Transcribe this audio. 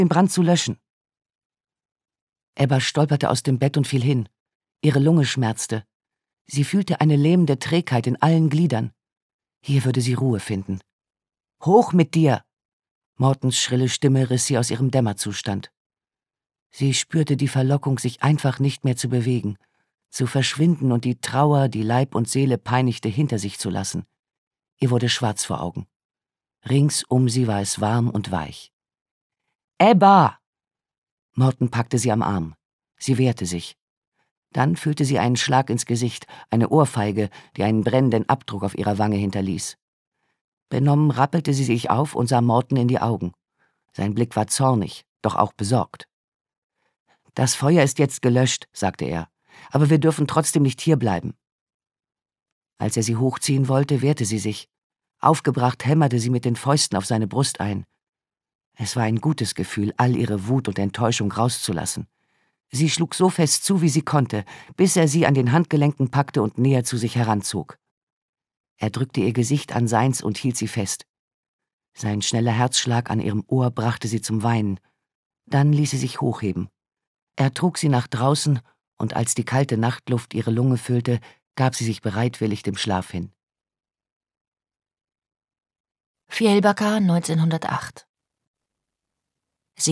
den Brand zu löschen. Ebba stolperte aus dem Bett und fiel hin. Ihre Lunge schmerzte. Sie fühlte eine lähmende Trägheit in allen Gliedern. Hier würde sie Ruhe finden. »Hoch mit dir!« Mortens schrille Stimme riss sie aus ihrem Dämmerzustand. Sie spürte die Verlockung, sich einfach nicht mehr zu bewegen, zu verschwinden und die Trauer, die Leib und Seele peinigte, hinter sich zu lassen. Ihr wurde schwarz vor Augen. Rings um sie war es warm und weich. »Ebba!« Morten packte sie am Arm. Sie wehrte sich. Dann fühlte sie einen Schlag ins Gesicht, eine Ohrfeige, die einen brennenden Abdruck auf ihrer Wange hinterließ. Benommen rappelte sie sich auf und sah Morten in die Augen. Sein Blick war zornig, doch auch besorgt. »Das Feuer ist jetzt gelöscht«, sagte er, »aber wir dürfen trotzdem nicht hierbleiben.« Als er sie hochziehen wollte, wehrte sie sich. Aufgebracht hämmerte sie mit den Fäusten auf seine Brust ein. Es war ein gutes Gefühl, all ihre Wut und Enttäuschung rauszulassen. Sie schlug so fest zu, wie sie konnte, bis er sie an den Handgelenken packte und näher zu sich heranzog. Er drückte ihr Gesicht an seins und hielt sie fest. Sein schneller Herzschlag an ihrem Ohr brachte sie zum Weinen. Dann ließ sie sich hochheben. Er trug sie nach draußen, und als die kalte Nachtluft ihre Lunge füllte, gab sie sich bereitwillig dem Schlaf hin. Fjällbacka, 1908.